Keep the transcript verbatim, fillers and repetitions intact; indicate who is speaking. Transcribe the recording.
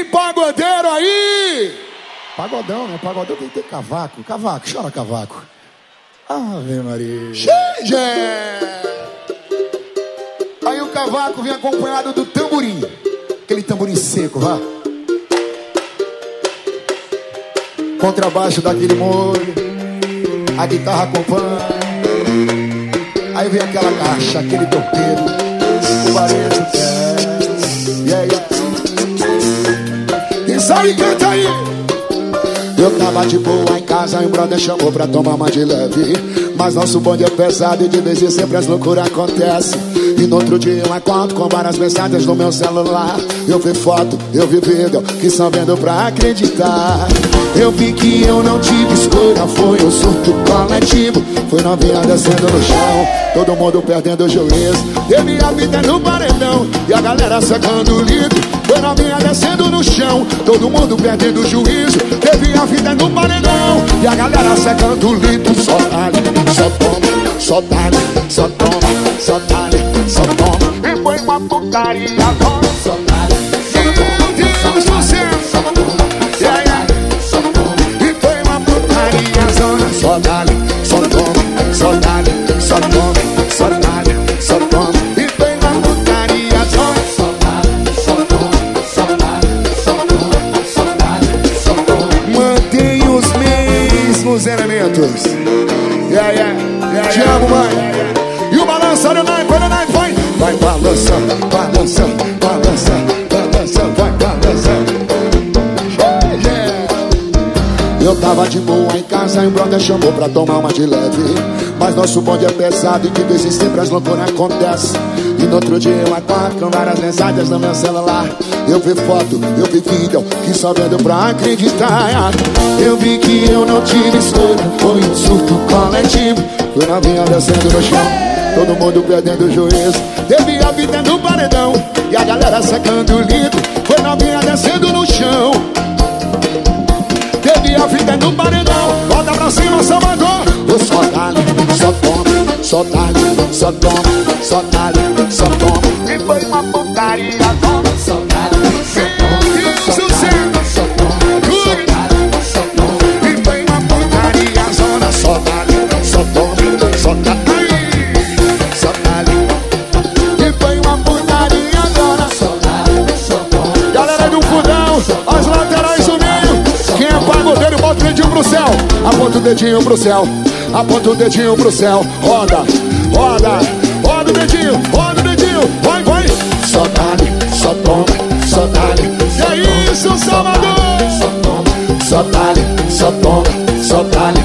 Speaker 1: Tem pagodeiro aí? Pagodão, né? Pagodão tem que ter cavaco. Cavaco, chora cavaco. Ave Maria. Gente! Aí o cavaco vem acompanhado do tamborim. Aquele tamborim seco, vá. Contrabaixo daquele molho. A guitarra acompanha. Aí vem aquela caixa, aquele torpedo. O barulho do pé. Yeah, yeah. Quem sabe canta aí. Eu tava de boa em casa e o brother chamou pra tomar uma de leve. Mas nosso bonde é pesado e de vez em sempre as loucuras acontecem. E no outro dia eu acordo com várias mensagens no meu celular. Eu vi foto, eu vi vídeo, que só vendo pra acreditar. Eu vi que eu não tive escolha, foi um surto coletivo. Foi novinha descendo no chão, todo mundo perdendo o juízo. Teve a vida no paredão e a galera secando o litro. Foi novinha descendo no chão, todo mundo perdendo o juízo. Teve a vida no paredão e a galera secando o litro. Só dá-lhe, só toma, só dá-lhe, só toma, só dá-lhe, só toma. E foi uma putaria agora. Só dá-lhe, só toma, só dá-lhe, só toma, yeah, yeah. Só toma. E foi uma putaria zona. Só dá-lhe, só toma, só dá-lhe, só toma, só dá-lhe, só toma. E foi uma putaria zona. Só dá-lhe, só toma, só dá-lhe, só toma, só dá-lhe, só toma. Mantém os mesmos elementos. Yeah, yeah, yeah, te amo, mãe. E o balança do night, vai do night, vai. Vai balançando, balançando, balançando, balançando, vai balançando. Eu tava de boa em casa e o brother chamou pra tomar uma de leve. Mas nosso bonde é pesado e de vez em sempre as loucuras acontecem. E no outro dia eu acordo com várias mensagens no meu celular. Eu vi foto, eu vi vídeo, que só vendo pra acreditar. Eu vi que eu não tive escolha, foi um surto coletivo. Foi novinha descendo no chão, todo mundo perdendo o juízo. Teve a vida no paredão e a galera secando o litro. Foi novinha descendo no chão, teve a vida no paredão. Volta pra cima, Salvador. O só dá-lhe, só toma, só dá-lhe, só toma, só dá-lhe, só toma. E foi uma putaria zona. Só dá-lhe, só toma, só dá-lhe, só toma, só dá-lhe, só toma. E foi uma putaria zona. Só dá-lhe, só toma, só dá-lhe, só dá-lhe. E foi uma putaria zona. Só dá-lhe, só toma. Galera do fundão, as laterais do meio. Quem é pagodeiro, bota o dedinho pro céu. Aponta o dedinho pro céu. Aponta o dedinho pro céu. Roda, roda, roda o dedinho, roda o dedinho. Vai, vai. Só dá-lhe, só toma, só dá-lhe. E é isso, Salvador. Só toma, só dá-lhe, só toma, só dá-lhe.